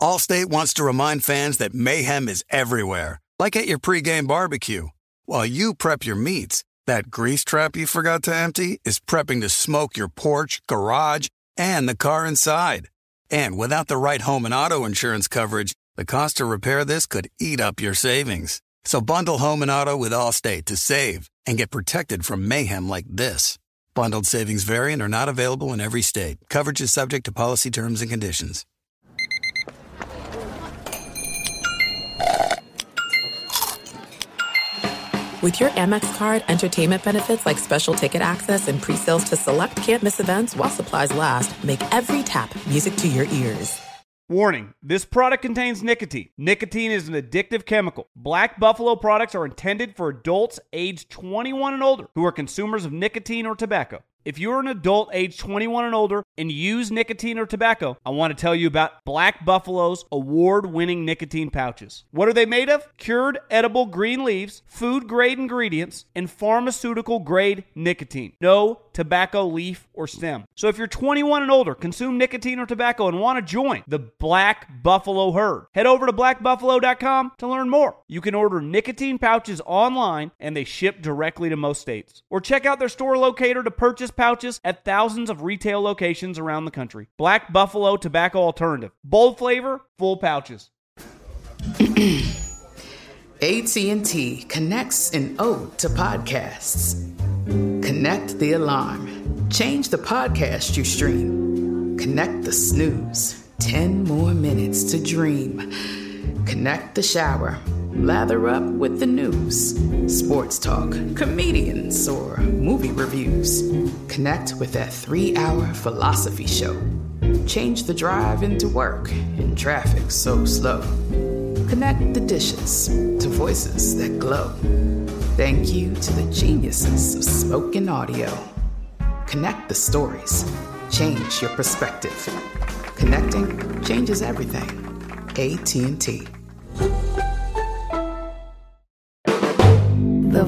Allstate wants to remind fans that mayhem is everywhere, like at your pregame barbecue. While you prep your meats, that grease trap you forgot to empty is prepping to smoke your porch, garage, and the car inside. And without the right home and auto insurance coverage, the cost to repair this could eat up your savings. So bundle home and auto with Allstate to save and get protected from mayhem like this. Bundled savings vary and are not available in every state. Coverage is subject to policy terms and conditions. With your Amex card, entertainment benefits like special ticket access and pre-sales to select can't-miss events while supplies last make every tap music to your ears. Warning, this product contains nicotine. Nicotine is an addictive chemical. Black Buffalo products are intended for adults aged 21 and older who are consumers of nicotine or tobacco. If you're an adult aged 21 and older and use nicotine or tobacco, I want to tell you about Black Buffalo's award-winning nicotine pouches. What are they made of? Cured edible green leaves, food-grade ingredients, and pharmaceutical-grade nicotine. No tobacco leaf or stem. So if you're 21 and older, consume nicotine or tobacco, and want to join the Black Buffalo herd, head over to blackbuffalo.com to learn more. You can order nicotine pouches online, and they ship directly to most states. Or check out their store locator to purchase pouches at thousands of retail locations around the country. Black Buffalo Tobacco Alternative. Bold flavor, full pouches. AT&T connects an ode to podcasts. Connect the alarm. Change the podcast you stream. Connect the snooze. 10 more minutes to dream. Connect the shower. Lather up with the news, sports talk, comedians, or movie reviews. Connect with that 3-hour philosophy show. Change the drive into work in traffic so slow. Connect the dishes to voices that glow. Thank you to the geniuses of spoken audio. Connect the stories. Change your perspective. Connecting changes everything. AT&T. The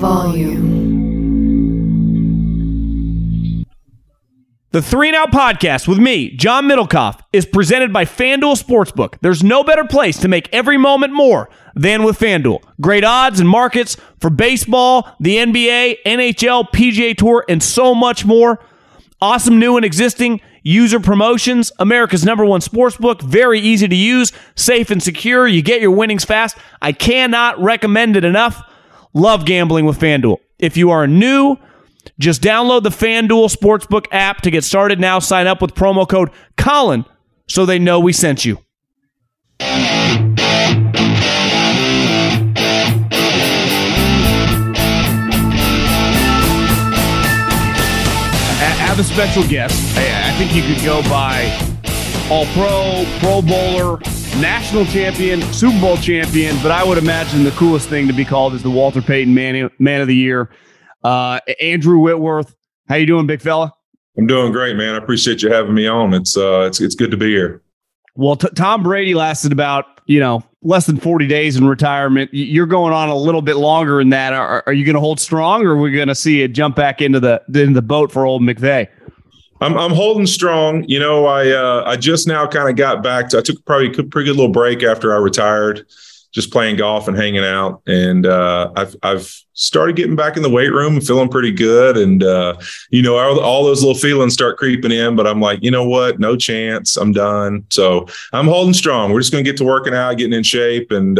volume. The 3 and Out podcast with me, John Middlecoff, is presented by FanDuel Sportsbook. There's no better place to make every moment more than with FanDuel. Great odds and markets for baseball, the NBA, NHL, PGA Tour, and so much more. Awesome new and existing user promotions. America's #1 sportsbook. Very easy to use, safe and secure. You get your winnings fast. I cannot recommend it enough. Love gambling with FanDuel. If you are new, just download the FanDuel Sportsbook app to get started now. Sign up with promo code Colin so they know we sent you. I have a special guest. I think you could go by All-Pro, Pro Bowler, National Champion, Super Bowl champion, but I would imagine the coolest thing to be called is the Walter Payton Man of the Year. Andrew Whitworth, how you doing, big fella? I'm doing great, man. I appreciate you having me on. It's good to be here. Well, Tom Brady lasted about less than 40 days in retirement. You're going on a little bit longer than that. Are you going to hold strong, or are we going to see it jump back into the boat for old McVay? I'm holding strong. I just now kind of got back to. I took probably a pretty good little break after I retired, just playing golf and hanging out. And I've started getting back in the weight room and feeling pretty good. And all those little feelings start creeping in. But I'm like, you know what? No chance. I'm done. So I'm holding strong. We're just going to get to working out, getting in shape, and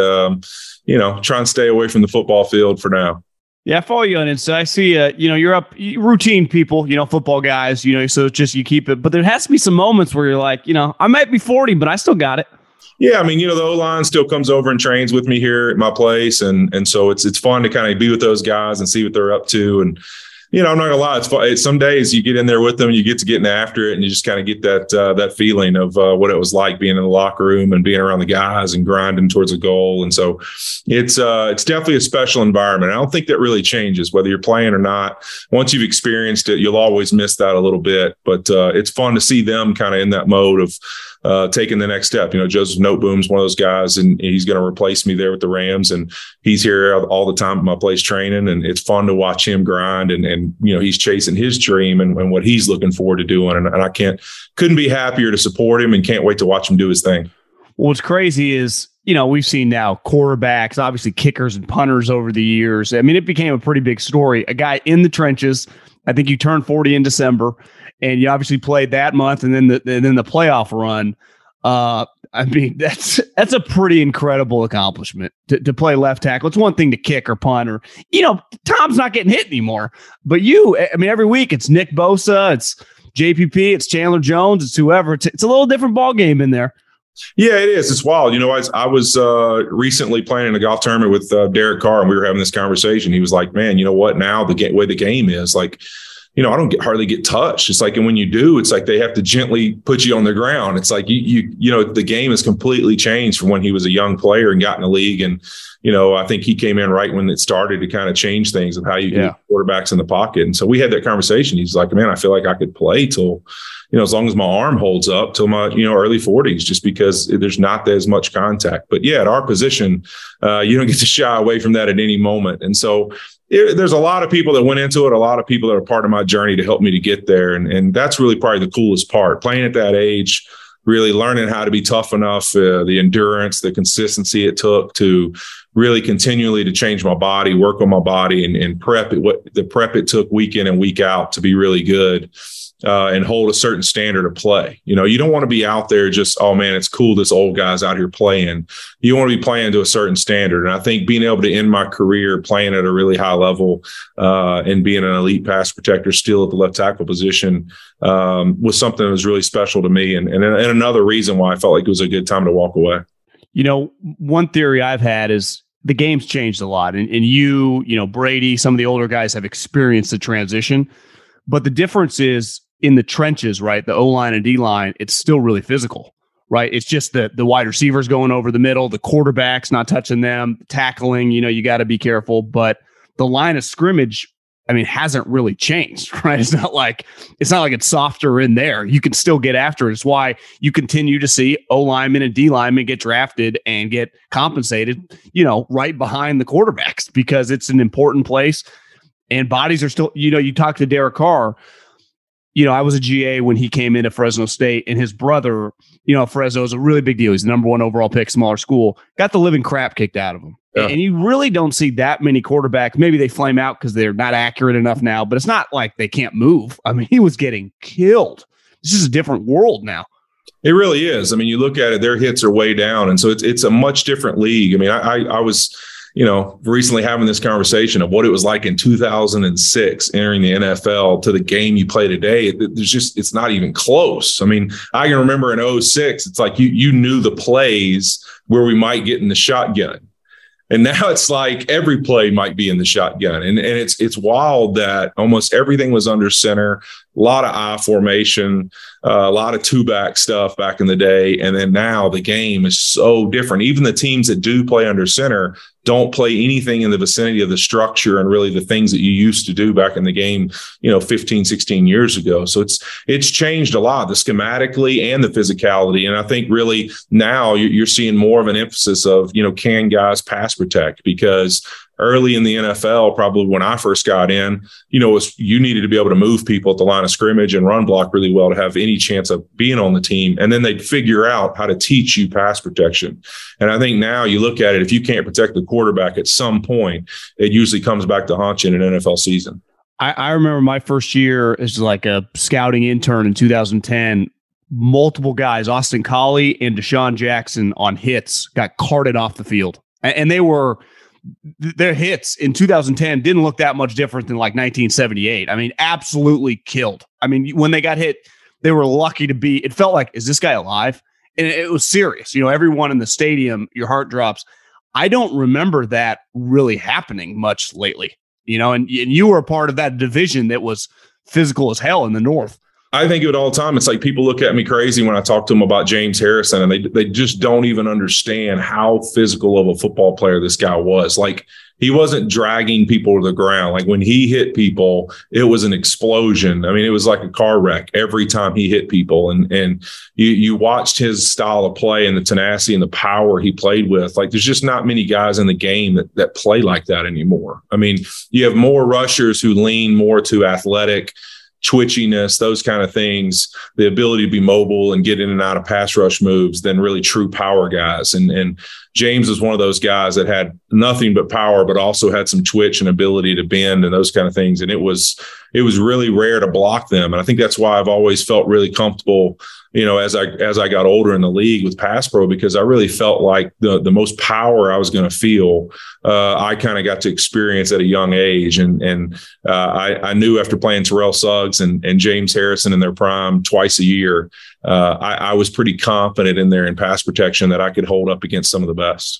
try and stay away from the football field for now. Yeah, I follow you on Insta. I see, you're up routine people, football guys, so it's just you keep it. But there has to be some moments where you're like, I might be 40, but I still got it. Yeah, I mean, the O-line still comes over and trains with me here at my place. And so it's fun to kind of be with those guys and see what they're up to. And, I'm not going to lie, it's fun. Some days you get in there with them, you get to getting after it, and you just kind of get that feeling of what it was like being in the locker room and being around the guys and grinding towards a goal. And so it's definitely a special environment. I don't think that really changes whether you're playing or not. Once you've experienced it, you'll always miss that a little bit. But it's fun to see them kind of in that mode of taking the next step. Joseph Noteboom's one of those guys, and he's going to replace me there with the Rams, and he's here all the time at my place training, and it's fun to watch him grind, and he's chasing his dream and what he's looking forward to doing, and I couldn't be happier to support him and can't wait to watch him do his thing. Well, what's crazy is, we've seen now quarterbacks, obviously kickers and punters over the years. I mean, it became a pretty big story. A guy in the trenches. I think you turned 40 in December, and you obviously played that month, and then the playoff run. I mean, that's a pretty incredible accomplishment to play left tackle. It's one thing to kick or punt, or Tom's not getting hit anymore. But every week it's Nick Bosa, it's JPP, it's Chandler Jones, it's whoever. It's a little different ball game in there. Yeah, it is. It's wild. I was recently playing in a golf tournament with Derek Carr, and we were having this conversation. He was like, "Man, you know what? Now the way the game is, like, I don't hardly get touched. It's like, and when you do, it's like they have to gently put you on the ground. It's like the game has completely changed from when he was a young player and got in the league. And I think he came in right when it started to kind of change things of how you get quarterbacks in the pocket. And so we had that conversation. He's like, "Man, I feel like I could play till." As long as my arm holds up till my, early 40s, just because there's not as much contact. But yeah, at our position, you don't get to shy away from that at any moment. And so there's a lot of people that went into it, a lot of people that are part of my journey to help me to get there. And that's really probably the coolest part, playing at that age, really learning how to be tough enough, the endurance, the consistency it took to really continually to change my body, work on my body and prep it took week in and week out to be really good. And hold a certain standard of play. You don't want to be out there just, oh man, it's cool, this old guy's out here playing. You want to be playing to a certain standard. And I think being able to end my career playing at a really high level and being an elite pass protector still at the left tackle position was something that was really special to me. And another reason why I felt like it was a good time to walk away. One theory I've had is the game's changed a lot. And Brady, some of the older guys have experienced the transition. But the difference is, in the trenches, right? The O-line and D-line, it's still really physical, right? It's just the wide receivers going over the middle, the quarterbacks not touching them, tackling, you got to be careful. But the line of scrimmage, hasn't really changed, right? It's not like it's softer in there. You can still get after it. It's why you continue to see O-linemen and D-linemen get drafted and get compensated, right behind the quarterbacks, because it's an important place and bodies are still, you talk to Derek Carr. I was a GA when he came into Fresno State, and his brother, Fresno is a really big deal. He's the number 1 overall pick, smaller school, got the living crap kicked out of him. Yeah. And you really don't see that many quarterbacks. Maybe they flame out because they're not accurate enough now, but it's not like they can't move. He was getting killed. This is a different world now. It really is. You look at it, their hits are way down. And so it's a much different league. I was, recently having this conversation of what it was like in 2006 entering the NFL to the game you play today. It's not even close. I can remember in 2006, it's like you knew the plays where we might get in the shotgun. And now it's like every play might be in the shotgun. And it's wild that almost everything was under center, a lot of I formation, a lot of two-back stuff back in the day. And then now the game is so different. Even the teams that do play under center don't play anything in the vicinity of the structure and really the things that you used to do back in the game, 15, 16 years ago. So it's changed a lot, the schematically and the physicality. And I think really now you're seeing more of an emphasis of, can guys pass protect? Because early in the NFL, probably when I first got in, you needed to be able to move people at the line of scrimmage and run block really well to have any chance of being on the team. And then they'd figure out how to teach you pass protection. And I think now you look at it, if you can't protect the quarterback at some point, it usually comes back to haunt you in an NFL season. I remember my first year as like a scouting intern in 2010, multiple guys, Austin Collie and Deshaun Jackson on hits got carted off the field. And their hits in 2010 didn't look that much different than like 1978. Absolutely killed. When they got hit, they were lucky to be, it felt like, is this guy alive? And it was serious. Everyone in the stadium, your heart drops. I don't remember that really happening much lately, and you were a part of that division that was physical as hell in the North. I think of it all the time. It's like people look at me crazy when I talk to them about James Harrison, and they just don't even understand how physical of a football player this guy was. Like, he wasn't dragging people to the ground. Like, when he hit people, it was an explosion. It was like a car wreck every time he hit people. And you watched his style of play and the tenacity and the power he played with. Like, there's just not many guys in the game that play like that anymore. You have more rushers who lean more to athletic, twitchiness, those kind of things, the ability to be mobile and get in and out of pass rush moves than really true power guys. And James was one of those guys that had nothing but power, but also had some twitch and ability to bend and those kind of things. And it was really rare to block them. And I think that's why I've always felt really comfortable, as I got older in the league with pass pro, because I really felt like the most power I was going to feel, I kind of got to experience at a young age. And I knew after playing Terrell Suggs and James Harrison in their prime twice a year, I was pretty confident in there in pass protection that I could hold up against some of the best.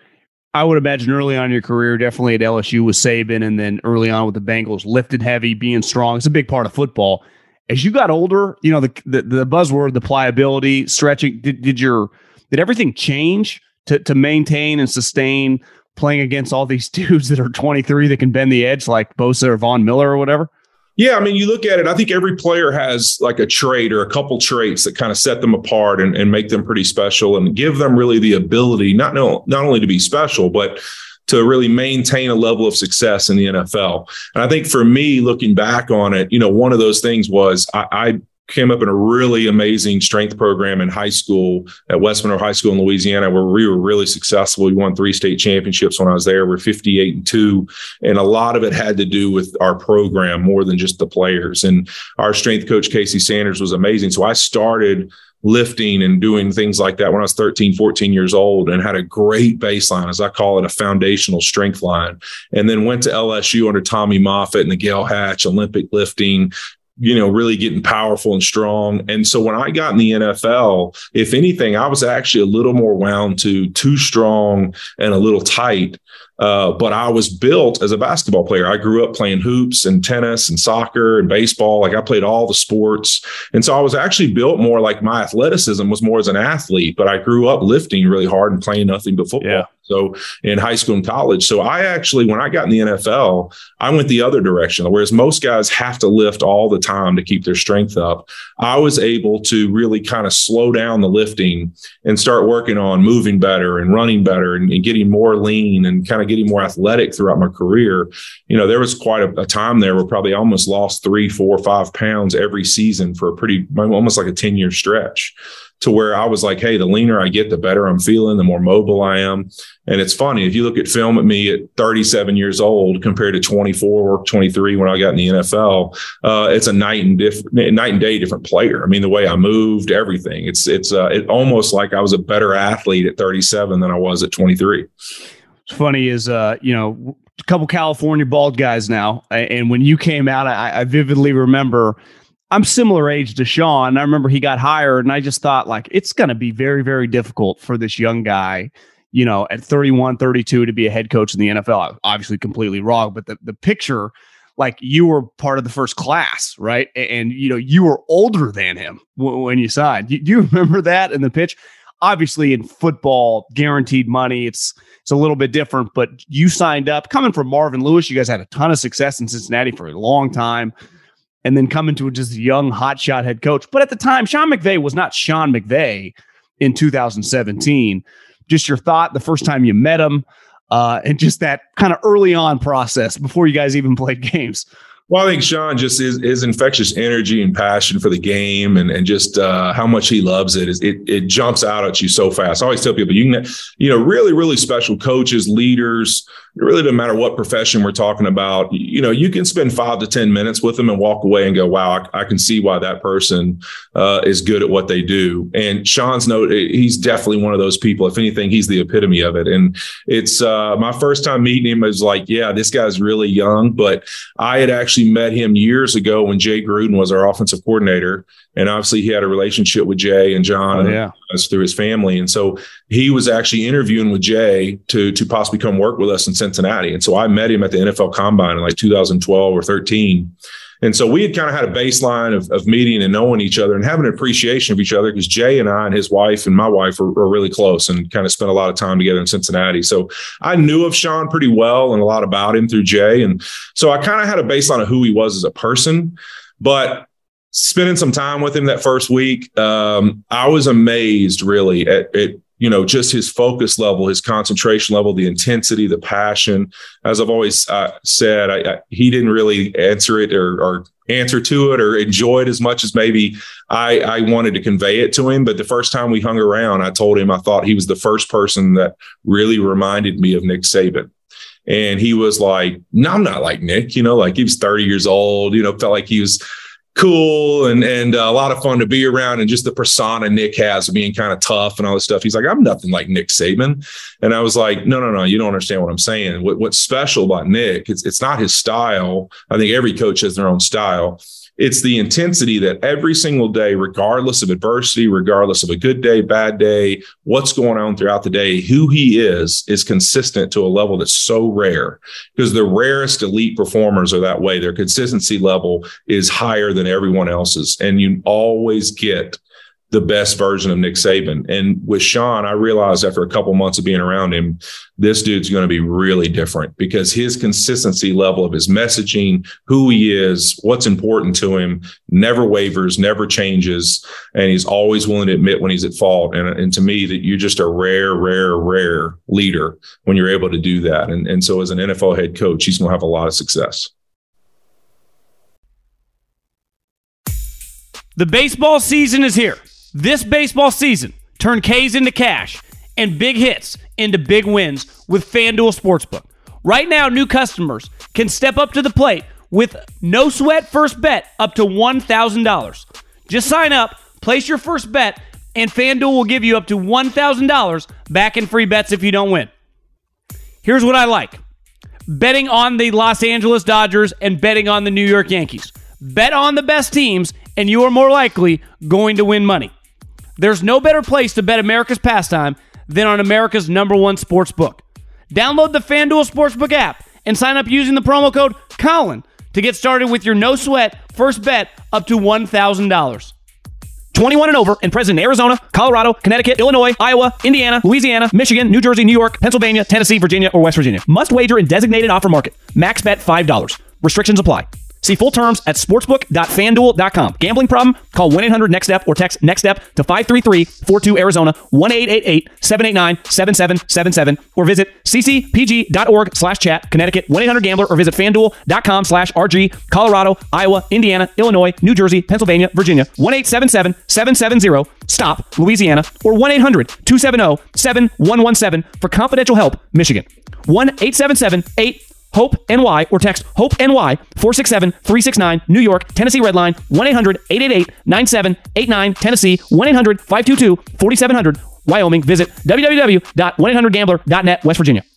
I would imagine early on in your career, definitely at LSU with Saban, and then early on with the Bengals, lifted heavy, being strong. It's a big part of football. As you got older, the buzzword, the pliability, stretching, did everything change to maintain and sustain playing against all these dudes that are 23 that can bend the edge like Bosa or Von Miller or whatever? Yeah, I mean, you look at it, I think every player has like a trait or a couple traits that kind of set them apart and make them pretty special and give them really the ability, not only to be special, but to really maintain a level of success in the NFL. And I think for me, looking back on it, one of those things was I came up in a really amazing strength program in high school at West Monroe High School in Louisiana, where we were really successful. We won 3 state championships when I was there. We're 58-2. And a lot of it had to do with our program more than just the players. And our strength coach, Casey Sanders, was amazing. So I started lifting and doing things like that when I was 13, 14 years old and had a great baseline, as I call it, a foundational strength line. And then went to LSU under Tommy Moffitt and the Gail Hatch, Olympic lifting, really getting powerful and strong. And so when I got in the NFL, if anything, I was actually a little more wound to too strong and a little tight. But I was built as a basketball player. I grew up playing hoops and tennis and soccer and baseball. Like I played all the sports. And so I was actually built more like my athleticism was more as an athlete, but I grew up lifting really hard and playing nothing but football. Yeah. So in high school and college. So I actually, when I got in the NFL, I went the other direction. Whereas most guys have to lift all the time to keep their strength up, I was able to really kind of slow down the lifting and start working on moving better and running better and getting more lean and kind of getting more athletic throughout my career. There was quite a time there where probably almost lost 3, 4, 5 pounds every season for almost like a 10-year stretch, to where I was like, hey, the leaner I get, the better I'm feeling, the more mobile I am. And it's funny, if you look at film at me at 37 years old compared to 24 or 23 when I got in the NFL, it's a night and day different player. I mean, the way I moved, everything. It's almost like I was a better athlete at 37 than I was at 23. What's funny is, a couple California bald guys now. And when you came out, I vividly remember I'm similar age to Sean. I remember he got hired and I just thought like, it's going to be very, very difficult for this young guy, at 31, 32 to be a head coach in the NFL. Obviously completely wrong, but the picture, like you were part of the first class, right? And, you were older than him when you signed. Do you remember that in the pitch? Obviously in football, guaranteed money, it's a little bit different, but you signed up coming from Marvin Lewis. You guys had a ton of success in Cincinnati for a long time. And then coming to just a young hotshot head coach. But at the time, Sean McVay was not Sean McVay in 2017. Just your thought the first time you met him and just that kind of early on process before you guys even played games. Well, I think Sean just his infectious energy and passion for the game and just how much he loves it. It jumps out at you so fast. I always tell people, you can, really, really special coaches, leaders, it really doesn't matter what profession we're talking about. You can spend 5 to 10 minutes with them and walk away and go, wow, I can see why that person is good at what they do. And Sean's he's definitely one of those people. If anything, he's the epitome of it. And it's my first time meeting him was like, yeah, this guy's really young, but I had actually met him years ago when Jay Gruden was our offensive coordinator. And obviously he had a relationship with Jay and John through his family. And so he was actually interviewing with Jay to possibly come work with us in Cincinnati. And so I met him at the NFL Combine in like 2012 or 13. And so we had kind of had a baseline of meeting and knowing each other and having an appreciation of each other because Jay and I and his wife and my wife are really close and kind of spent a lot of time together in Cincinnati. So I knew of Sean pretty well and a lot about him through Jay. And so I kind of had a baseline of who he was as a person. But spending some time with him that first week, I was amazed really at just his focus level, his concentration level, the intensity, the passion. As I've always said, he didn't really answer it or answer to it or enjoy it as much as maybe I wanted to convey it to him. But the first time we hung around, I told him I thought he was the first person that really reminded me of Nick Saban. And he was like, no, I'm not like Nick, like he was 30 years old, felt like he was cool and a lot of fun to be around, and just the persona Nick has of being kind of tough and all this stuff. He's like, I'm nothing like Nick Saban. And I was like, no, you don't understand what I'm saying. What's special about Nick, it's not his style. I think every coach has their own style. It's the intensity that every single day, regardless of adversity, regardless of a good day, bad day, what's going on throughout the day, who he is consistent to a level that's so rare, because the rarest elite performers are that way. Their consistency level is higher than everyone else's. And you always get the best version of Nick Saban. And with Sean, I realized after a couple months of being around him, this dude's going to be really different, because his consistency level of his messaging, who he is, what's important to him, never wavers, never changes. And he's always willing to admit when he's at fault. And to me, that you're just a rare leader when you're able to do that. And so as an NFL head coach, he's going to have a lot of success. The baseball season is here. This baseball season, turn K's into cash and big hits into big wins with FanDuel Sportsbook. Right now, new customers can step up to the plate with no sweat first bet up to $1,000. Just sign up, place your first bet, and FanDuel will give you up to $1,000 back in free bets if you don't win. Here's what I like: betting on the Los Angeles Dodgers and betting on the New York Yankees. Bet on the best teams, and you are more likely going to win money. There's no better place to bet America's pastime than on America's #1 sports book. Download the FanDuel Sportsbook app and sign up using the promo code Colin to get started with your no-sweat first bet up to $1,000. 21 and over and present in Arizona, Colorado, Connecticut, Illinois, Iowa, Indiana, Louisiana, Michigan, New Jersey, New York, Pennsylvania, Tennessee, Virginia, or West Virginia. Must wager in designated offer market. Max bet $5. Restrictions apply. See full terms at sportsbook.fanduel.com. Gambling problem? Call 1-800-NEXT-STEP or text NEXT-STEP to 533-42 Arizona, 1-888-789-7777, or visit ccpg.org/chat, Connecticut, 1-800-GAMBLER, or visit fanduel.com/RG, Colorado, Iowa, Indiana, Illinois, New Jersey, Pennsylvania, Virginia, 1-877-770-STOP, Louisiana, or 1-800-270-7117 for confidential help, Michigan. 1-877-8 HOPE-NY or text HOPE-NY 467-369 New York, Tennessee Redline 1-800-888-9789 Tennessee 1-800-522-4700 Wyoming. Visit www.1800gambler.net West Virginia.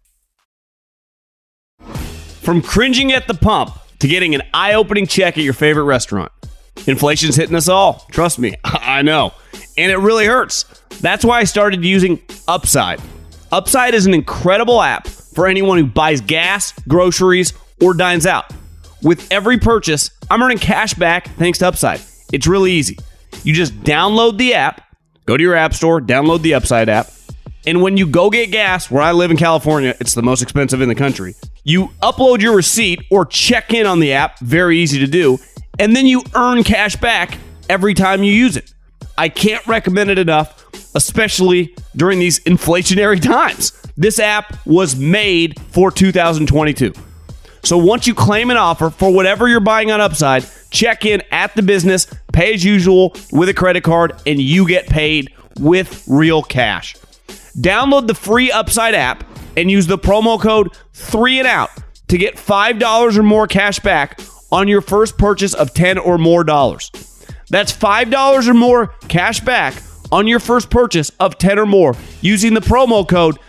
From cringing at the pump to getting an eye-opening check at your favorite restaurant, inflation's hitting us all. Trust me, I know. And it really hurts. That's why I started using Upside. Upside is an incredible app for anyone who buys gas, groceries, or dines out. With every purchase, I'm earning cash back thanks to Upside. It's really easy. You just download the app, go to your app store, download the Upside app, and when you go get gas, where I live in California, it's the most expensive in the country, you upload your receipt or check in on the app, very easy to do, and then you earn cash back every time you use it. I can't recommend it enough, especially during these inflationary times. This app was made for 2022. So once you claim an offer for whatever you're buying on Upside, check in at the business, pay as usual with a credit card, and you get paid with real cash. Download the free Upside app and use the promo code 3ANDOUT to get $5 or more cash back on your first purchase of $10 or more. That's $5 or more cash back on your first purchase of 10 or more using the promo code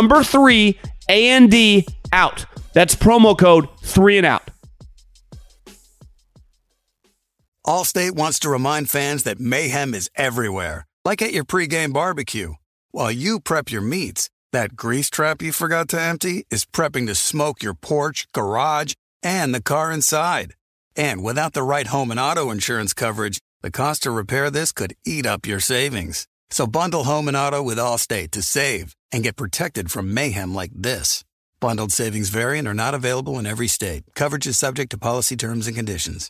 3ANDOUT. That's promo code 3ANDOUT. Allstate wants to remind fans that mayhem is everywhere, like at your pregame barbecue. While you prep your meats, that grease trap you forgot to empty is prepping to smoke your porch, garage, and the car inside. And without the right home and auto insurance coverage, the cost to repair this could eat up your savings. So bundle home and auto with Allstate to save and get protected from mayhem like this. Bundled savings vary and are not available in every state. Coverage is subject to policy terms and conditions.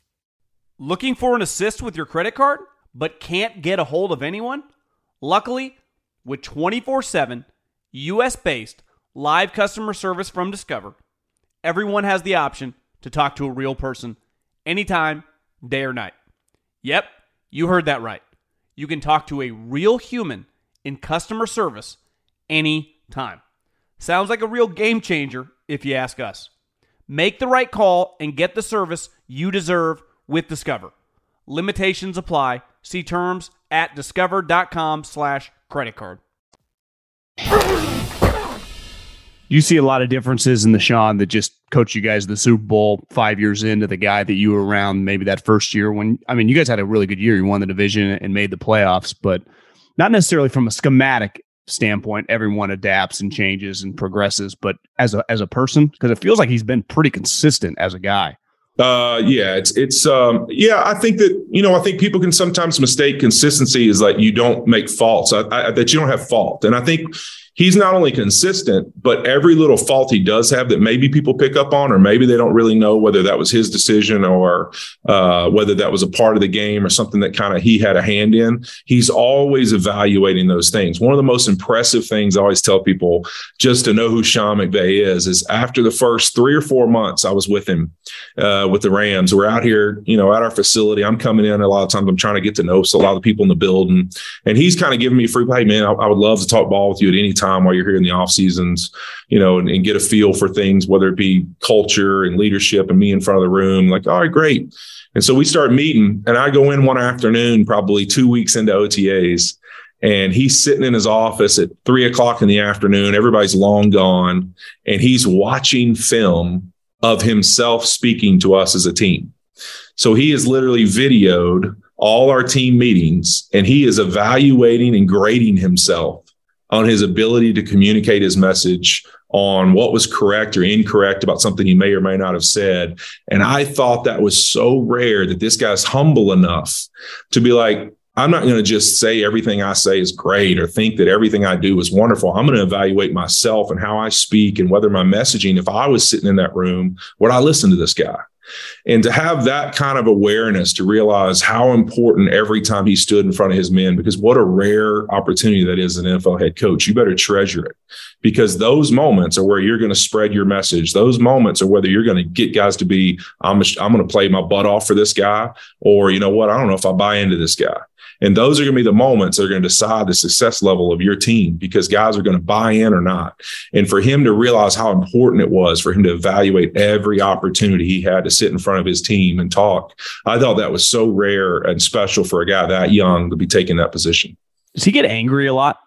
Looking for an assist with your credit card, but can't get a hold of anyone? Luckily, With 24/7, U.S.-based live customer service from Discover, everyone has the option to talk to a real person anytime, day or night. Yep, you heard that right. You can talk to a real human in customer service anytime. Sounds like a real game changer if you ask us. Make the right call and get the service you deserve with Discover. Limitations apply. See terms at discover.com/creditcard. You see a lot of differences in the Sean that just coached you guys the Super Bowl 5 years into the guy that you were around maybe that first year when, I mean, you guys had a really good year. You won the division and made the playoffs, but not necessarily from a schematic standpoint. Everyone adapts and changes and progresses, but as a person, because it feels like he's been pretty consistent as a guy. I think that, I think people can sometimes mistake consistency as like you don't make faults, that you don't have fault. And I think he's not only consistent, but every little fault he does have that maybe people pick up on, or maybe they don't really know whether that was his decision or whether that was a part of the game or something that kind of he had a hand in. He's always evaluating those things. One of the most impressive things I always tell people just to know who Sean McVay is after the first 3 or 4 months I was with him, with the Rams. We're out here, at our facility. I'm coming in a lot of times. I'm trying to get to know a lot of the people in the building, and he's kind of giving me free play. Man, I would love to talk ball with you at any time while you're here in the off seasons, and get a feel for things, whether it be culture and leadership and me in front of the room. Like, all right, great. And so we start meeting, and I go in one afternoon, probably 2 weeks into OTAs, and he's sitting in his office at 3:00 in the afternoon. Everybody's long gone, and he's watching film of himself speaking to us as a team. So he has literally videoed all our team meetings, and he is evaluating and grading himself on his ability to communicate his message, on what was correct or incorrect about something he may or may not have said. And I thought that was so rare that this guy's humble enough to be like, I'm not going to just say everything I say is great or think that everything I do is wonderful. I'm going to evaluate myself and how I speak and whether my messaging, if I was sitting in that room, would I listen to this guy? And to have that kind of awareness to realize how important every time he stood in front of his men, because what a rare opportunity that is as an NFL head coach. You better treasure it, because those moments are where you're going to spread your message. Those moments are whether you're going to get guys to be, I'm going to play my butt off for this guy, or you know what, I don't know if I buy into this guy. And those are going to be the moments that are going to decide the success level of your team, because guys are going to buy in or not. And for him to realize how important it was for him to evaluate every opportunity he had to sit in front of his team and talk, I thought that was so rare and special for a guy that young to be taking that position. Does he get angry a lot?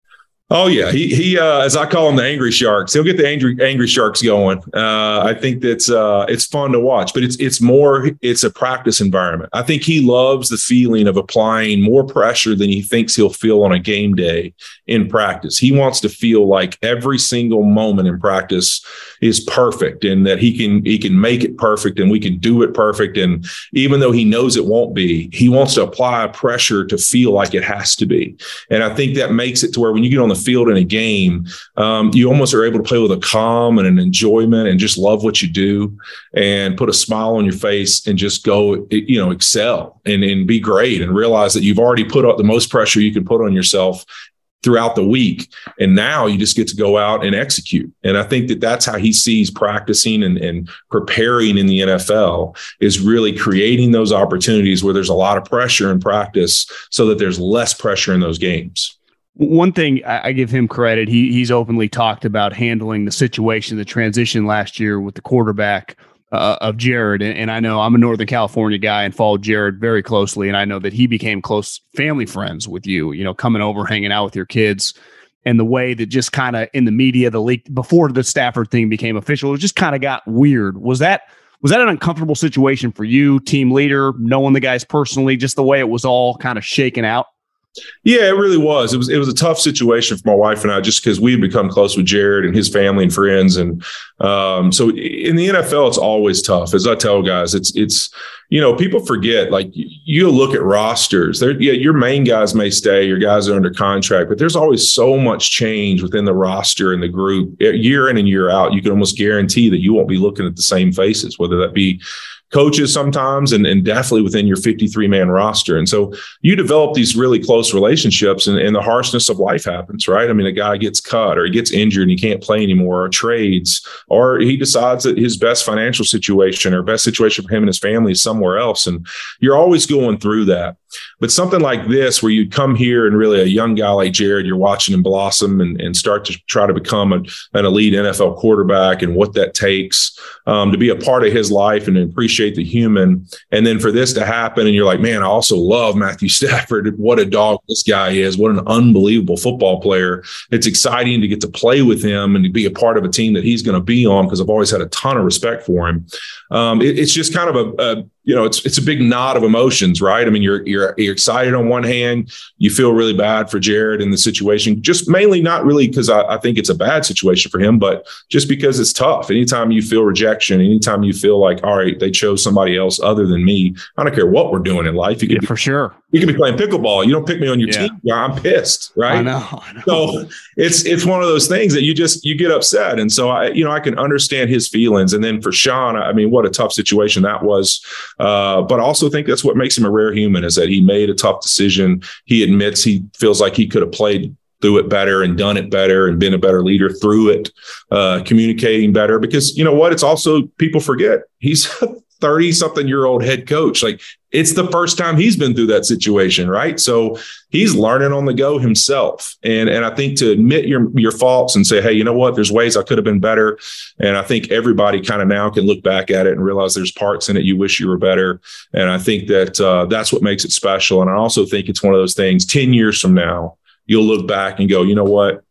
Oh yeah, he as I call them, the angry sharks. He'll get the angry sharks going. I think that's it's fun to watch, but it's a practice environment. I think he loves the feeling of applying more pressure than he thinks he'll feel on a game day in practice. He wants to feel like every single moment in practice is perfect, and that he can make it perfect, and we can do it perfect. And even though he knows it won't be, he wants to apply pressure to feel like it has to be. And I think that makes it to where when you get on the field in a game, you almost are able to play with a calm and an enjoyment and just love what you do and put a smile on your face and just go, excel and be great, and realize that you've already put up the most pressure you can put on yourself throughout the week. And now you just get to go out and execute. And I think that that's how he sees practicing and preparing in the NFL, is really creating those opportunities where there's a lot of pressure in practice so that there's less pressure in those games. One thing I give him credit, he's openly talked about handling the situation, the transition last year with the quarterback of Jared. And I know I'm a Northern California guy and followed Jared very closely. And I know that he became close family friends with you, coming over, hanging out with your kids, and the way that just kind of in the media, the leak before the Stafford thing became official, it just kind of got weird. Was that an uncomfortable situation for you, team leader, knowing the guys personally, just the way it was all kind of shaken out? Yeah, it really was. It was a tough situation for my wife and I, just because we had become close with Jared and his family and friends. And so in the NFL, it's always tough. As I tell guys, it's people forget, like you look at rosters there. Yeah, your main guys may stay, your guys are under contract, but there's always so much change within the roster and the group year in and year out. You can almost guarantee that you won't be looking at the same faces, whether that be coaches sometimes and definitely within your 53-man roster. And so you develop these really close relationships and the harshness of life happens, right? I mean, a guy gets cut or he gets injured and he can't play anymore, or trades, or he decides that his best financial situation or best situation for him and his family is somewhere else. And you're always going through that. But something like this, where you come here and really a young guy like Jared, you're watching him blossom and start to try to become an elite NFL quarterback and what that takes to be a part of his life and appreciate the human. And then for this to happen, and you're like, man, I also love Matthew Stafford. What a dog this guy is. What an unbelievable football player. It's exciting to get to play with him and to be a part of a team that he's going to be on, because I've always had a ton of respect for him. It's just kind of it's a big knot of emotions, right? I mean, you're excited on one hand, you feel really bad for Jared in the situation, just mainly not really because I think it's a bad situation for him, but just because it's tough. Anytime you feel rejection, anytime you feel like, all right, they chose somebody else other than me, I don't care what we're doing in life. For sure. You can be playing pickleball. You don't pick me on your team. I'm pissed, right? I know. So it's one of those things that you get upset. And so I can understand his feelings. And then for Sean, I mean, what a tough situation that was. But I also think that's what makes him a rare human, is that he made a tough decision. He admits he feels like he could have played through it better and done it better and been a better leader through it, communicating better, because you know what? It's also, people forget, he's a 30-something-year-old head coach. Like, it's the first time he's been through that situation, right? So he's learning on the go himself. And I think to admit your faults and say, hey, you know what? There's ways I could have been better. And I think everybody kind of now can look back at it and realize there's parts in it you wish you were better. And I think that that's what makes it special. And I also think it's one of those things, 10 years from now, you'll look back and go, you know what?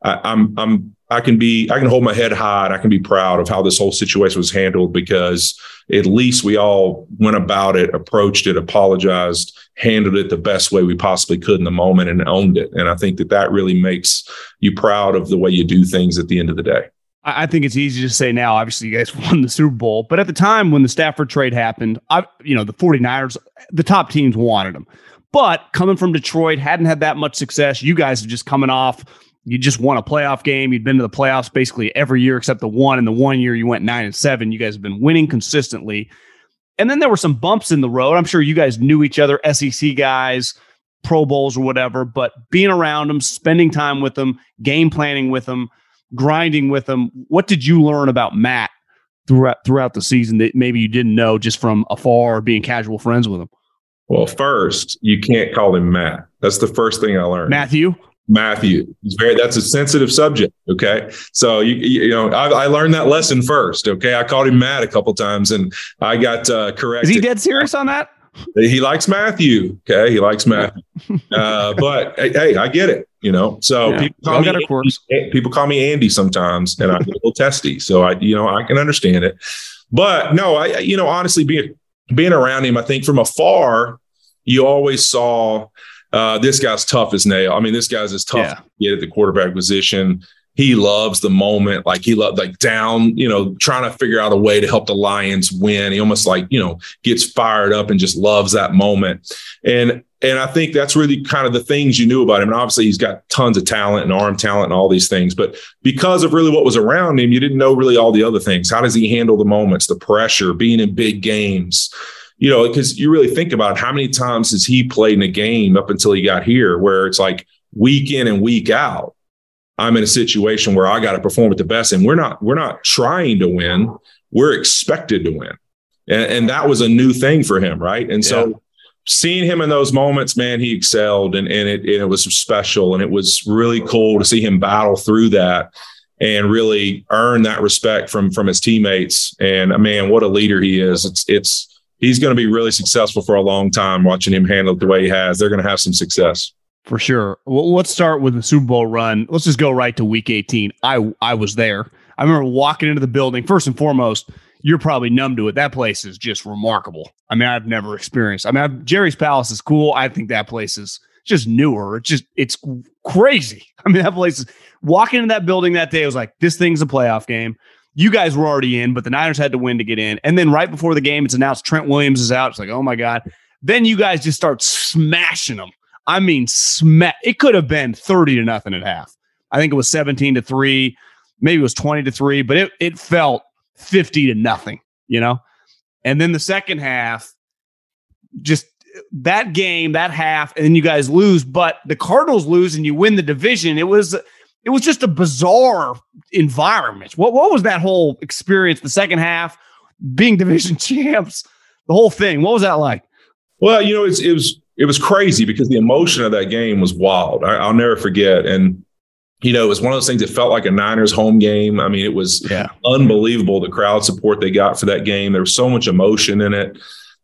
I can hold my head high and I can be proud of how this whole situation was handled, because at least we all went about it, approached it, apologized, handled it the best way we possibly could in the moment, and owned it. And I think that really makes you proud of the way you do things at the end of the day. I think it's easy to say now, obviously you guys won the Super Bowl, but at the time when the Stafford trade happened, the 49ers, the top teams wanted him. But coming from Detroit, hadn't had that much success. You guys are just coming off. You just won a playoff game. You'd been to the playoffs basically every year except the one. And the 1 year you went 9-7. You guys have been winning consistently. And then there were some bumps in the road. I'm sure you guys knew each other, SEC guys, Pro Bowls or whatever, but being around them, spending time with them, game planning with them, grinding with them. What did you learn about Matt throughout the season that maybe you didn't know just from afar or being casual friends with him? Well, first, you can't call him Matt. That's the first thing I learned. Matthew. That's a sensitive subject. Okay. So, I learned that lesson first. Okay. I called him Matt a couple times and I got corrected. Is he dead serious on that? He likes Matthew. Okay. He likes Matthew. But hey, I get it. So yeah, people call me Andy sometimes, and I get a little testy. So I can understand it. But no, honestly, being around him, I think from afar, you always saw this guy's tough as nail. I mean, this guy's as tough to get at the quarterback position. He loves the moment. Like, he loved down, trying to figure out a way to help the Lions win. He almost gets fired up and just loves that moment. And I think that's really kind of the things you knew about him. And obviously he's got tons of talent and arm talent and all these things, but because of really what was around him, you didn't know really all the other things. How does he handle the moments, the pressure, being in big games? Because you really think about how many times has he played in a game up until he got here, where it's like week in and week out, I'm in a situation where I got to perform at the best, and we're not trying to win. We're expected to win. And that was a new thing for him. Right. And so seeing him in those moments, man, he excelled, and it was special. And it was really cool to see him battle through that and really earn that respect from his teammates. And man, what a leader he is. He's going to be really successful for a long time. Watching him handle it the way he has, they're going to have some success. For sure. Well, let's start with the Super Bowl run. Let's just go right to week 18. I was there. I remember walking into the building. First and foremost, you're probably numb to it. That place is just remarkable. I mean, I've never experienced. Jerry's Palace is cool. I think that place is just newer. It's crazy. I mean, that place is, walking into that building that day, I was like, this thing's a playoff game. You guys were already in, but the Niners had to win to get in. And then right before the game, it's announced Trent Williams is out. It's like, oh my God. Then you guys just start smashing them. I mean, it could have been 30-0 at half. I think it was 17-3, maybe it was 20-3, but it felt 50-0, you know? And then the second half, just that game, that half, and then you guys lose, but the Cardinals lose and you win the division. It was just a bizarre environment. What was that whole experience, the second half, being division champs, the whole thing? What was that like? Well, you know, it was crazy because the emotion of that game was wild. I'll never forget. And, you know, it was one of those things that felt like a Niners home game. I mean, it was unbelievable, the crowd support they got for that game. There was so much emotion in it.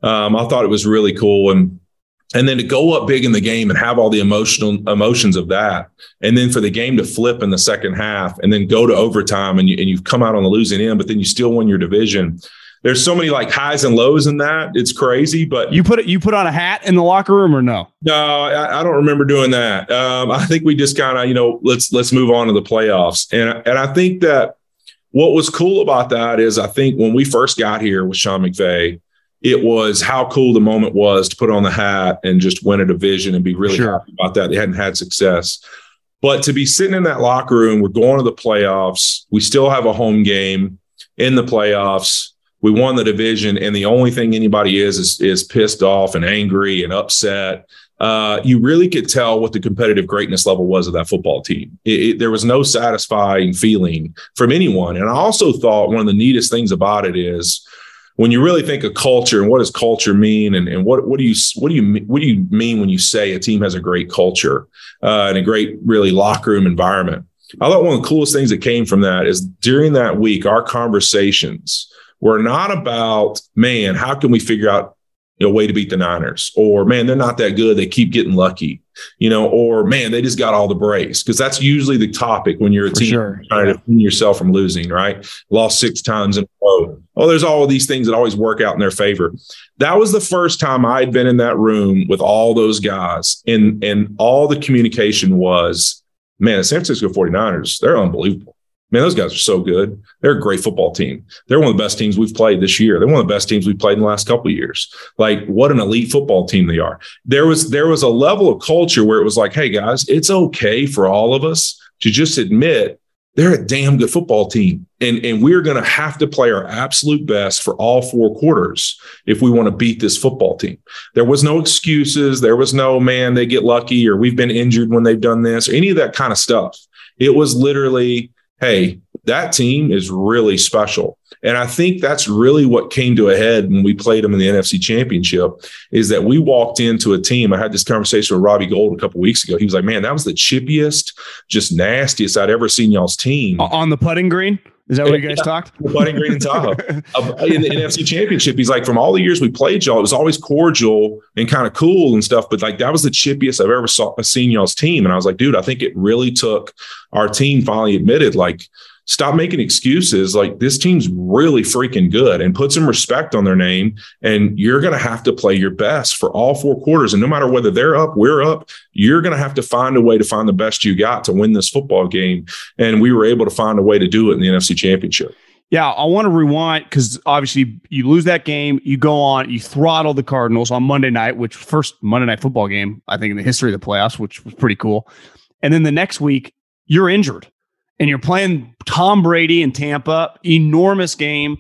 I thought it was really cool. And then to go up big in the game and have all the emotions of that, and then for the game to flip in the second half and then go to overtime and you've come out on the losing end, but then you still win your division. There's so many like highs and lows in that. It's crazy, but you put on a hat in the locker room or no? No, I don't remember doing that. I think we just kind of, you know, let's move on to the playoffs. And I think that what was cool about that is I think when we first got here with Sean McVay, it was how cool the moment was to put on the hat and just win a division and be really happy about that. They hadn't had success. But to be sitting in that locker room, we're going to the playoffs. We still have a home game in the playoffs. We won the division, and the only thing anybody is pissed off and angry and upset. You really could tell what the competitive greatness level was of that football team. There was no satisfying feeling from anyone. And I also thought one of the neatest things about it is when you really think of culture and what does culture mean, and what do you mean when you say a team has a great culture and a great really locker room environment. I thought one of the coolest things that came from that is during that week, our conversations were not about, man, how can we figure out a way to beat the Niners? Or, man, they're not that good. They keep getting lucky, you know, or, man, they just got all the breaks. Because that's usually the topic when you're a team trying to win yourself from losing, right? Lost 6 times in a row. Oh, there's all of these things that always work out in their favor. That was the first time I'd been in that room with all those guys. And all the communication was, man, the San Francisco 49ers, they're unbelievable. Man, those guys are so good. They're a great football team. They're one of the best teams we've played this year. They're one of the best teams we've played in the last couple of years. Like, what an elite football team they are. There was a level of culture where it was like, hey, guys, it's okay for all of us to just admit they're a damn good football team. And we're going to have to play our absolute best for all 4 quarters if we want to beat this football team. There was no excuses. There was no, man, they get lucky or we've been injured when they've done this or any of that kind of stuff. It was literally, hey, that team is really special. And I think that's really what came to a head when we played them in the NFC Championship is that we walked into a team. I had this conversation with Robbie Gould a couple of weeks ago. He was like, man, that was the chippiest, just nastiest I'd ever seen y'all's team. On the putting green? Is that what you guys talked? Putting green in Tahoe. In the NFC Championship, he's like, from all the years we played y'all, it was always cordial and kind of cool and stuff. But like, that was the chippiest I've ever seen y'all's team. And I was like, dude, I think it really took our team finally admitted, like, stop making excuses. Like, this team's really freaking good and put some respect on their name. And you're going to have to play your best for all 4 quarters. And no matter whether they're up, we're up, you're going to have to find a way to find the best you got to win this football game. And we were able to find a way to do it in the NFC Championship. Yeah, I want to rewind because obviously you lose that game. You go on, you throttle the Cardinals on Monday night, which first Monday night football game, I think, in the history of the playoffs, which was pretty cool. And then the next week, you're injured. And you're playing Tom Brady in Tampa, enormous game.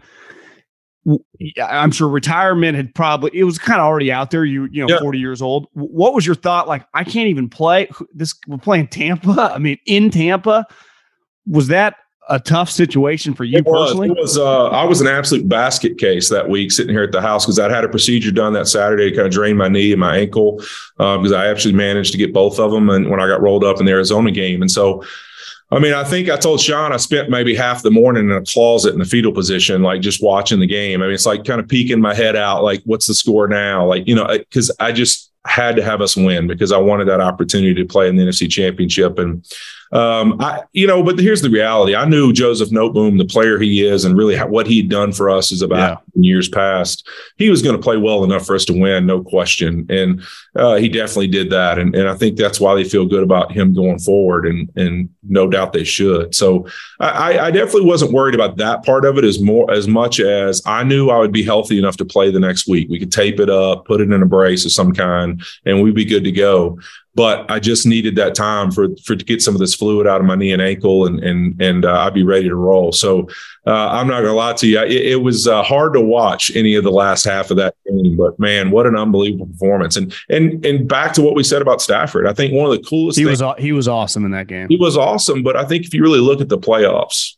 I'm sure retirement had it was kind of already out there. You know, 40 years old. What was your thought? Like, I can't even play we're playing Tampa. I mean, in Tampa, was that a tough situation for you personally? It was. I was an absolute basket case that week sitting here at the house because I'd had a procedure done that Saturday to kind of drain my knee and my ankle because I actually managed to get both of them. And when I got rolled up in the Arizona game. And so, I mean, I think I told Sean I spent maybe half the morning in a closet in the fetal position, like just watching the game. I mean, it's like kind of peeking my head out, like, what's the score now? Like, you know, because I just had to have us win because I wanted that opportunity to play in the NFC Championship. And But here's the reality. I knew Joseph Noteboom, the player he is, and really what he'd done for us is about in years past. He was going to play well enough for us to win, no question. And he definitely did that. And I think that's why they feel good about him going forward, and no doubt they should. So I definitely wasn't worried about that part of it as much as I knew I would be healthy enough to play the next week. We could tape it up, put it in a brace of some kind, and we'd be good to go. But I just needed that time to get some of this fluid out of my knee and ankle, and I'd be ready to roll. So I'm not going to lie to you. It was hard to watch any of the last half of that game, but man, what an unbelievable performance. And back to what we said about Stafford, I think one of the coolest things. He was awesome in that game. He was awesome, but I think if you really look at the playoffs,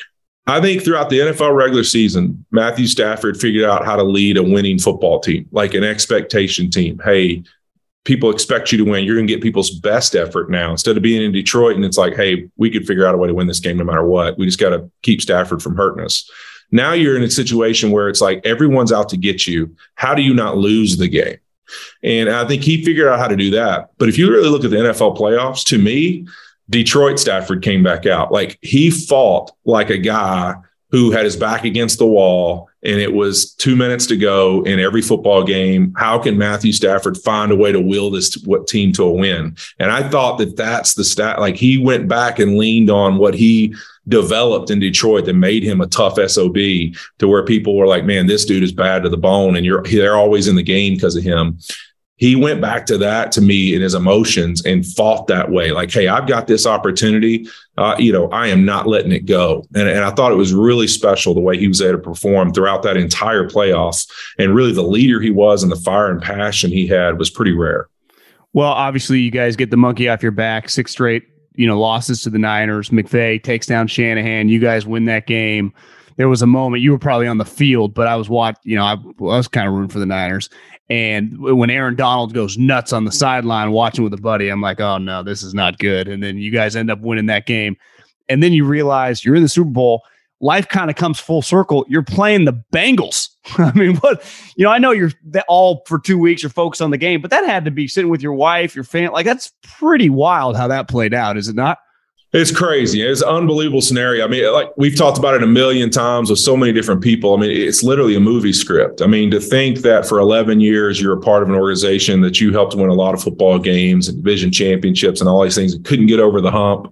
I think throughout the NFL regular season, Matthew Stafford figured out how to lead a winning football team, like an expectation team. Hey, people expect you to win. You're going to get people's best effort now instead of being in Detroit. And it's like, hey, we could figure out a way to win this game no matter what. We just got to keep Stafford from hurting us. Now you're in a situation where it's like everyone's out to get you. How do you not lose the game? And I think he figured out how to do that. But if you really look at the NFL playoffs, to me, Detroit Stafford came back out. Like he fought like a guy who had his back against the wall, and it was 2 minutes to go in every football game. How can Matthew Stafford find a way to will this team to a win? And I thought that's the stat. Like he went back and leaned on what he developed in Detroit that made him a tough SOB, to where people were like, man, this dude is bad to the bone, and they're always in the game because of him. He went back to that, to me, in his emotions, and fought that way. Like, hey, I've got this opportunity. I am not letting it go. And I thought it was really special the way he was able to perform throughout that entire playoff. And really the leader he was and the fire and passion he had was pretty rare. Well, obviously you guys get the monkey off your back, 6 straight, losses to the Niners. McVay takes down Shanahan. You guys win that game. There was a moment, you were probably on the field, but I was I was kind of rooting for the Niners. And when Aaron Donald goes nuts on the sideline watching with a buddy, I'm like, oh no, this is not good. And then you guys end up winning that game. And then you realize you're in the Super Bowl. Life kind of comes full circle. You're playing the Bengals. I mean, I know you're all for 2 weeks, you're focused on the game, but that had to be sitting with your wife, your family. Like, that's pretty wild how that played out, is it not? It's crazy. It's an unbelievable scenario. I mean, like we've talked about it a million times with so many different people. I mean, it's literally a movie script. I mean, to think that for 11 years, you're a part of an organization that you helped win a lot of football games and division championships and all these things, and couldn't get over the hump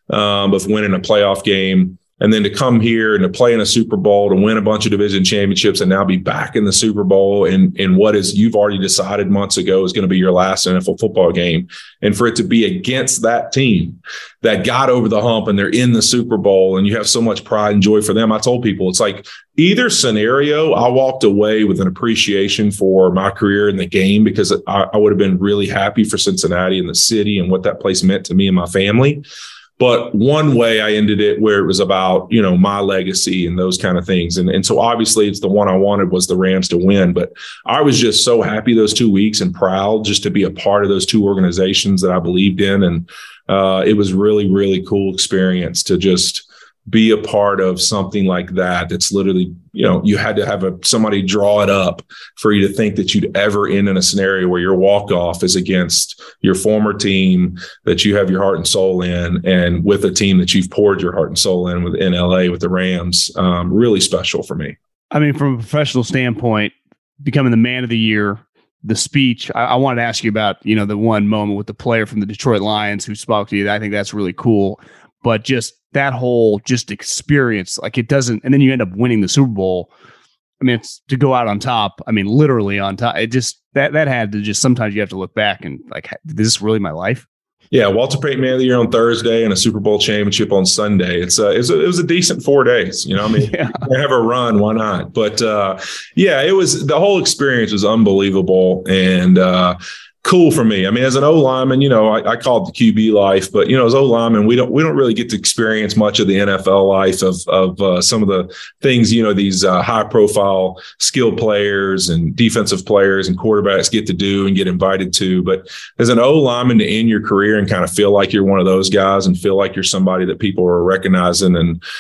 of winning a playoff game. And then to come here and to play in a Super Bowl, to win a bunch of division championships, and now be back in the Super Bowl in what is, you've already decided months ago, is going to be your last NFL football game. And for it to be against that team that got over the hump and they're in the Super Bowl, and you have so much pride and joy for them. I told people, it's like either scenario, I walked away with an appreciation for my career in the game, because I would have been really happy for Cincinnati and the city and what that place meant to me and my family. But one way I ended it where it was about, my legacy and those kind of things. And so obviously it's the one I wanted was the Rams to win. But I was just so happy those 2 weeks and proud just to be a part of those two organizations that I believed in. And it was really, really cool experience to just be a part of something like that. That's literally, you had to have somebody draw it up for you to think that you'd ever end in a scenario where your walk-off is against your former team that you have your heart and soul in, and with a team that you've poured your heart and soul in LA with the Rams. Really special for me. I mean, from a professional standpoint, becoming the man of the year, the speech, I wanted to ask you about, the one moment with the player from the Detroit Lions who spoke to you. I think that's really cool. But just that whole experience, like it doesn't, and then you end up winning the Super Bowl. I mean, it's to go out on top. I mean, literally on top. It just, that had to just, sometimes you have to look back and like, is this really my life? Yeah, Walter Payton Man of the Year on Thursday and a Super Bowl championship on Sunday. It was a decent 4 days. I mean, yeah. Have a run, why not? But it was, the whole experience was unbelievable and cool for me. I mean, as an O-lineman, I call it the QB life, but as O-lineman, we don't really get to experience much of the NFL life of some of the things, these high profile skilled players and defensive players and quarterbacks get to do and get invited to. But as an O-lineman, to end your career and kind of feel like you're one of those guys and feel like you're somebody that people are recognizing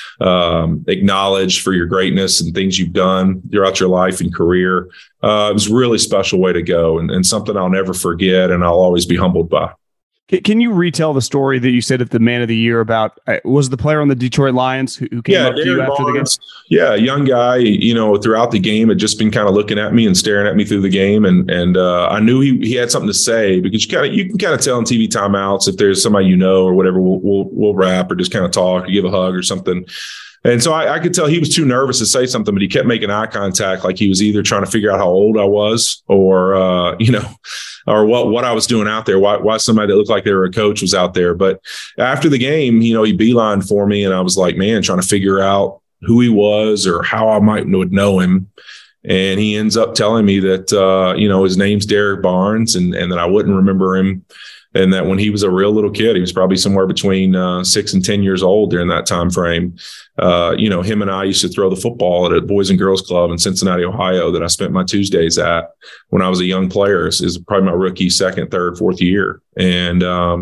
and acknowledge for your greatness and things you've done throughout your life and career. It was a really special way to go and something I'll never forget and I'll always be humbled by. Can you retell the story that you said at the Man of the Year about, was the player on the Detroit Lions who came up to you after the game? Yeah, young guy, throughout the game had just been kind of looking at me and staring at me through the game. And I knew he had something to say, because you can kind of tell in TV timeouts if there's somebody or whatever, we'll rap or just kind of talk or give a hug or something. And so I could tell he was too nervous to say something, but he kept making eye contact, like he was either trying to figure out how old I was or, or what I was doing out there, why somebody that looked like they were a coach was out there. But after the game, he beelined for me, and I was like, man, trying to figure out who he was or how I would know him. And he ends up telling me that, his name's Derrick Barnes and that I wouldn't remember him. And that when he was a real little kid, he was probably somewhere between 6 and 10 years old during that time frame. Him and I used to throw the football at a Boys and Girls Club in Cincinnati, Ohio, that I spent my Tuesdays at when I was a young player. Is probably my rookie, second, third, fourth year. And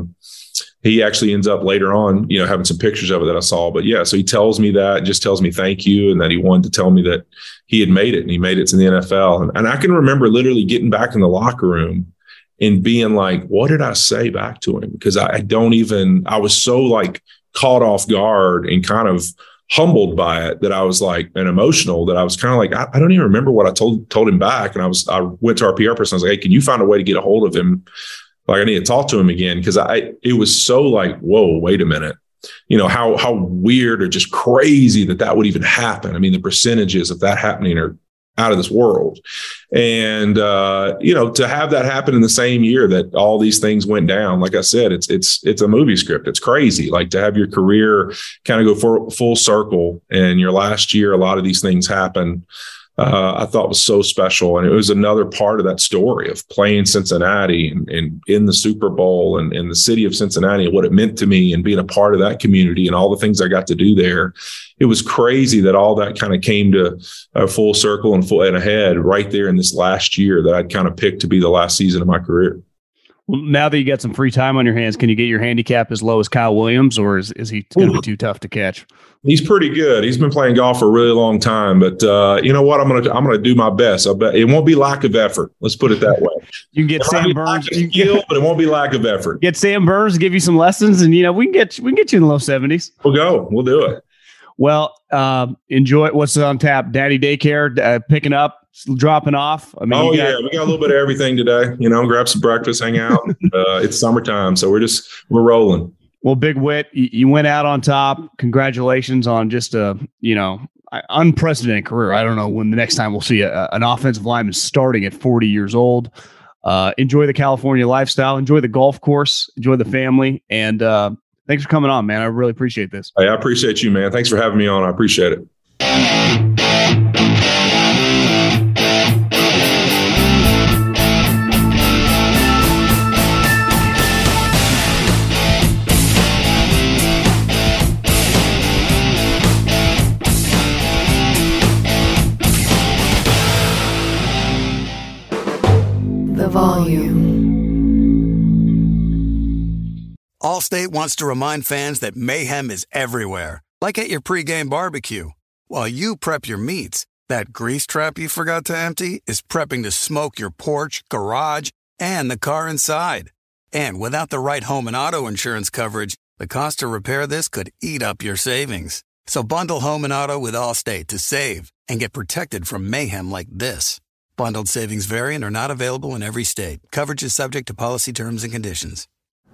he actually ends up later on, having some pictures of it that I saw. But yeah, so he tells me that, just tells me thank you, and that he wanted to tell me that he had made it, and he made it to the NFL. And I can remember literally getting back in the locker room and being like, what did I say back to him? Because I was so like caught off guard and kind of humbled by it that I was like, and emotional, that I was kind of like, I don't even remember what I told him back. And I went to our PR person. I was like, hey, can you find a way to get a hold of him? Like, I need to talk to him again. Because it was so like, whoa, wait a minute. How weird or just crazy that would even happen. I mean, the percentages of that happening are out of this world. And, to have that happen in the same year that all these things went down, like I said, it's a movie script. It's crazy. Like, to have your career kind of go for full circle, and your last year, a lot of these things happen. I thought was so special. And it was another part of that story of playing Cincinnati and in the Super Bowl and in the city of Cincinnati, and what it meant to me, and being a part of that community and all the things I got to do there. It was crazy that all that kind of came to a full circle and ahead right there in this last year that I'd kind of picked to be the last season of my career. Well, now that you got some free time on your hands, can you get your handicap as low as Kyle Williams, or is he going to be too tough to catch? He's pretty good. He's been playing golf for a really long time, but you know what? I'm gonna do my best. I bet it won't be lack of effort. Let's put it that way. You can get Sam Burns, but it won't be lack of effort. Get Sam Burns to give you some lessons, and we can get you in the low 70s. We'll do it. Well, enjoy what's on tap. Daddy Daycare picking up, dropping off. I mean, we got a little bit of everything today. Grab some breakfast, hang out. It's summertime, so we're rolling. Well, Big Whit, you went out on top. Congratulations on just a unprecedented career. I don't know when the next time we'll see an offensive lineman starting at 40 years old. Enjoy the California lifestyle. Enjoy the golf course. Enjoy the family. And thanks for coming on, man. I really appreciate this. Hey, I appreciate you, man. Thanks for having me on. I appreciate it. Allstate wants to remind fans that mayhem is everywhere, like at your pregame barbecue. While you prep your meats, that grease trap you forgot to empty is prepping to smoke your porch, garage, and the car inside. And without the right home and auto insurance coverage, the cost to repair this could eat up your savings. So bundle home and auto with Allstate to save and get protected from mayhem like this. Bundled savings vary and are not available in every state. Coverage is subject to policy terms and conditions.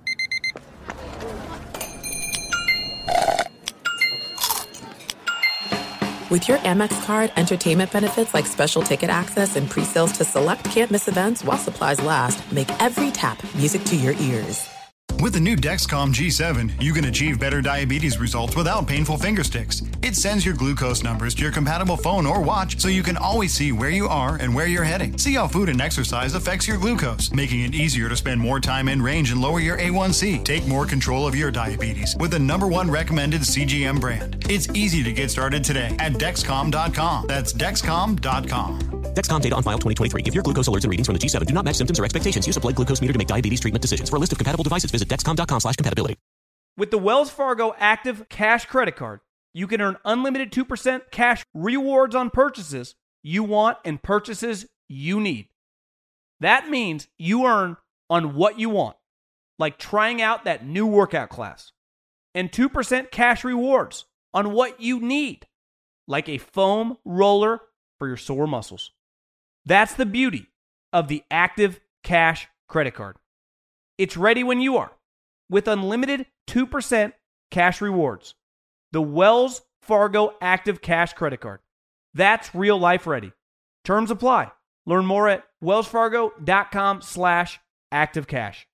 With your Amex card, entertainment benefits like special ticket access and pre-sales to select can't-miss events while supplies last make every tap music to your ears. With the new Dexcom G7, you can achieve better diabetes results without painful finger sticks. It sends your glucose numbers to your compatible phone or watch so you can always see where you are and where you're heading. See how food and exercise affects your glucose, making it easier to spend more time in range and lower your A1C. Take more control of your diabetes with the #1 recommended CGM brand. It's easy to get started today at Dexcom.com. That's Dexcom.com. Dexcom data on file 2023. If your glucose alerts and readings from the G7 do not match symptoms or expectations, use a blood glucose meter to make diabetes treatment decisions. For a list of compatible devices, visit Dexcom.com/compatibility. With the Wells Fargo Active Cash Credit Card, you can earn unlimited 2% cash rewards on purchases you want and purchases you need. That means you earn on what you want. like trying out that new workout class, and 2% cash rewards on what you need, like a foam roller for your sore muscles. That's the beauty of the Active Cash credit card. It's ready when you are, with unlimited 2% cash rewards. The Wells Fargo Active Cash credit card. That's real life ready. Terms apply. Learn more at wellsfargo.com/activecash.